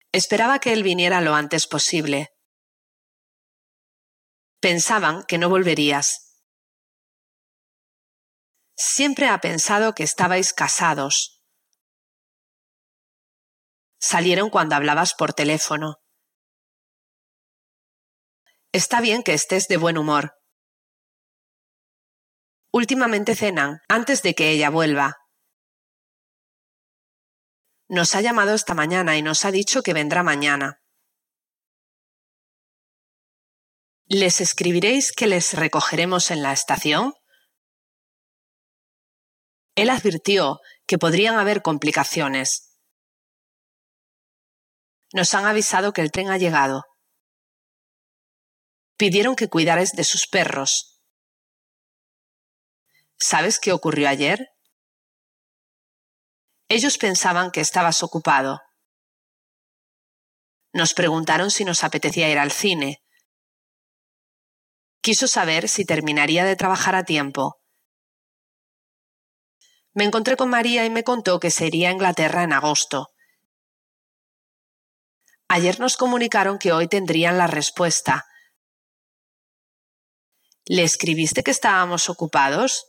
Esperaba que él viniera lo antes posible. Pensaban que no volverías. Siempre ha pensado que estabais casados. Salieron cuando hablabas por teléfono. Está bien que estés de buen humor. Últimamente cenan antes de que ella vuelva. Nos ha llamado esta mañana y nos ha dicho que vendrá mañana. ¿Les escribiréis que les recogeremos en la estación? Él advirtió que podrían haber complicaciones. Nos han avisado que el tren ha llegado. Pidieron que cuidarais de sus perros. ¿Sabes qué ocurrió ayer? Ellos pensaban que estabas ocupado. Nos preguntaron si nos apetecía ir al cine. Quiso saber si terminaría de trabajar a tiempo. Me encontré con María y me contó que se iría a Inglaterra en agosto. Ayer nos comunicaron que hoy tendrían la respuesta. ¿Le escribiste que estábamos ocupados?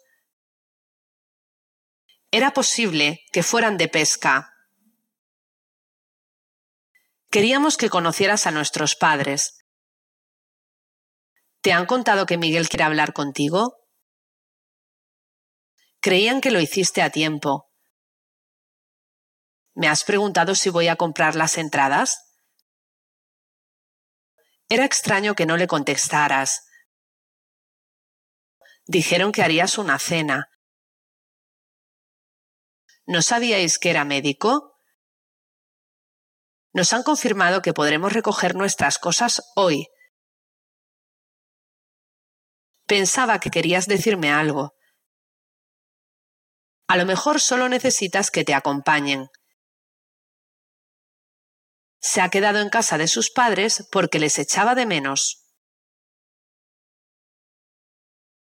Era posible que fueran de pesca. Queríamos que conocieras a nuestros padres. ¿Te han contado que Miguel quiere hablar contigo? Creían que lo hiciste a tiempo. ¿Me has preguntado si voy a comprar las entradas? Era extraño que no le contestaras. Dijeron que harías una cena. ¿No sabíais que era médico? Nos han confirmado que podremos recoger nuestras cosas hoy. Pensaba que querías decirme algo. A lo mejor solo necesitas que te acompañen. Se ha quedado en casa de sus padres porque les echaba de menos.